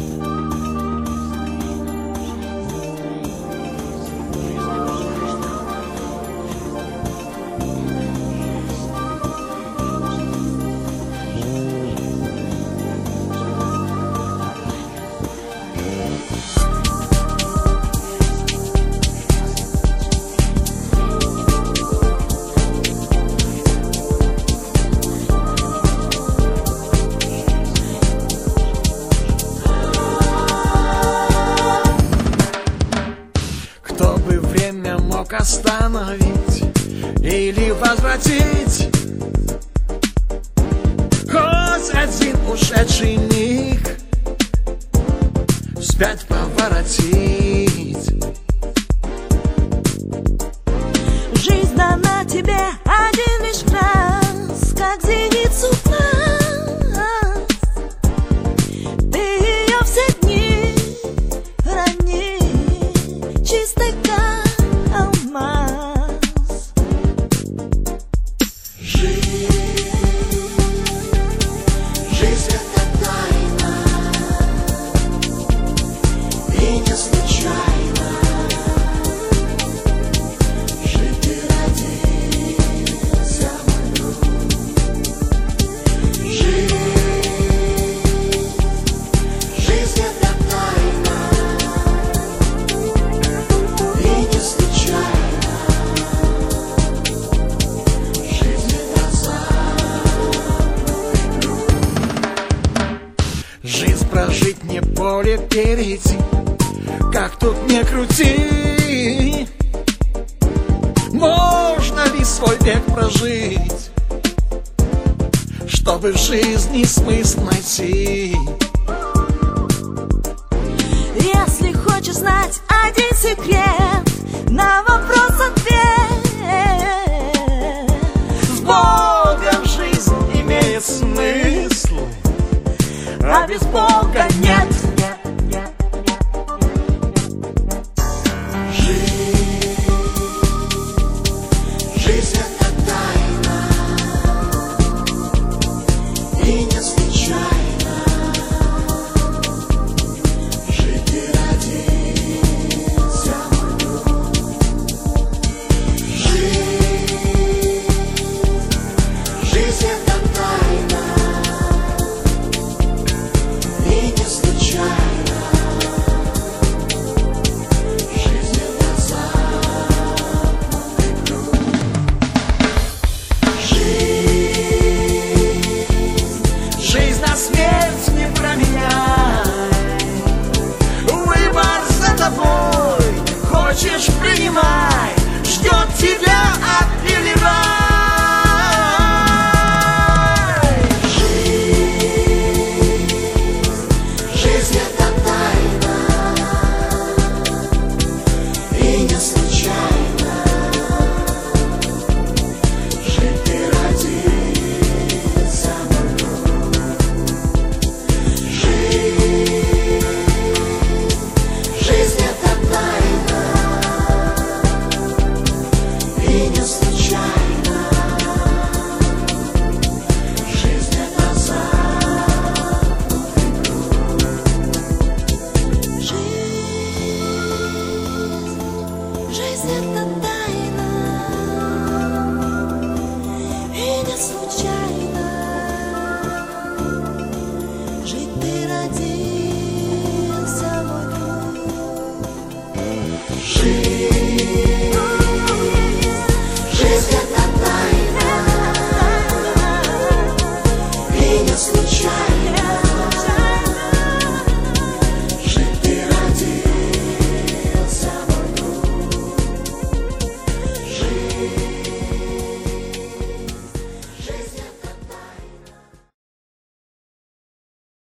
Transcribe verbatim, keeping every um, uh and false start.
Кто бы время мог остановить или возвратить хоть один ушедший миг, вспять поворотить. Жизнь дана тебе один лишь раз, как зеницу глаз. Ты ее все дни храни, чистой как алмаз. Жизнь, жизнь это тайна, и не случайно. Жить ты родился молю. Жизнь, жизнь это тайна, и не случайно. Жизнь это замкнутый круг. Жизнь прожить не поле перейти, как тут не крути. Можно ли свой век прожить, чтобы в жизни смысл найти? Если хочешь знать один секрет, на вопрос ответ. С Богом жизнь имеет смысл, а без Бога нет.